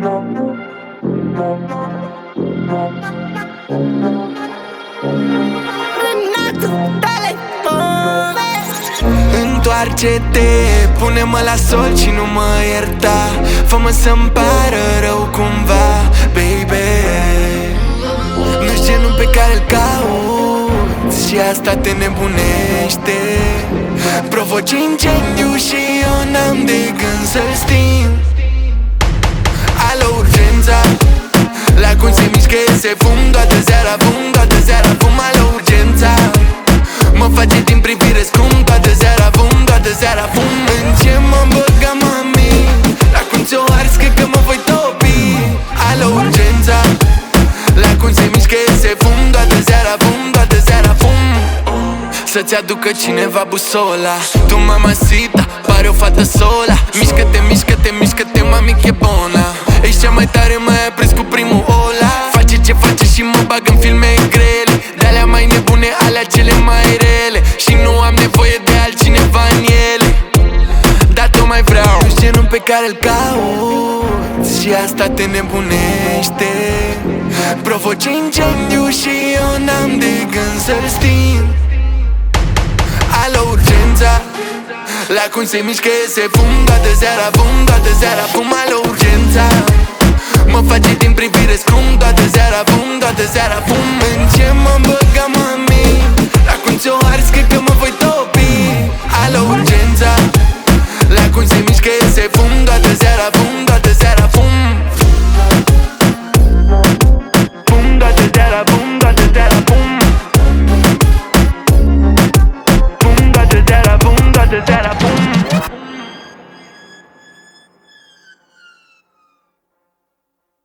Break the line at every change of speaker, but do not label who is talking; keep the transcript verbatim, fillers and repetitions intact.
Întoarce-te, pune-mă la sol și nu mă ierta. Fă-mă să-mi pară rău cumva, baby. Nu-s genul pe care-l cauți și asta te nebunește. Provoci incendiu și eu n-am de gând să-l sting. Alo, urgența, la cum se mișcă se fum toată seara, fum toată seara, fum. Alo, urgența, mă face din privire scump toată seara, fum toată seara, fum. În ce mă băga, mami? La cum ți-o ars, cred că mă voi topi. Alo, urgența, la cum se mișcă se fum toată seara, fum toată seara, fum. Să-ți aducă cineva busola, tu mamacita, pare o fată sola. Mișcă-te, mișcă-te, mișcă-te, mami, che bona. Ești cea mai tare, mai aprins cu primul ăla. Face ce face și mă bag în filme grele, de-alea mai nebune, alea cele mai rele. Și nu am nevoie de altcineva în ele, dar tu mai vreau. Nu-s genul pe care-l cauți și asta te nebunește. Provoci incendiu și eu n-am de gând să-l sting. Alo, urgența, la cum se mișcă se fum toată seara, fum toată seara, fum. Alo, urgența, mă face din privire scrum toată seara, fum toată seara, fum. În ce mă băga, mami? La cum ți-o ars, cred că mă voi topi. Alo, urgența, la cum se mișcă se fum toată seara, fum toată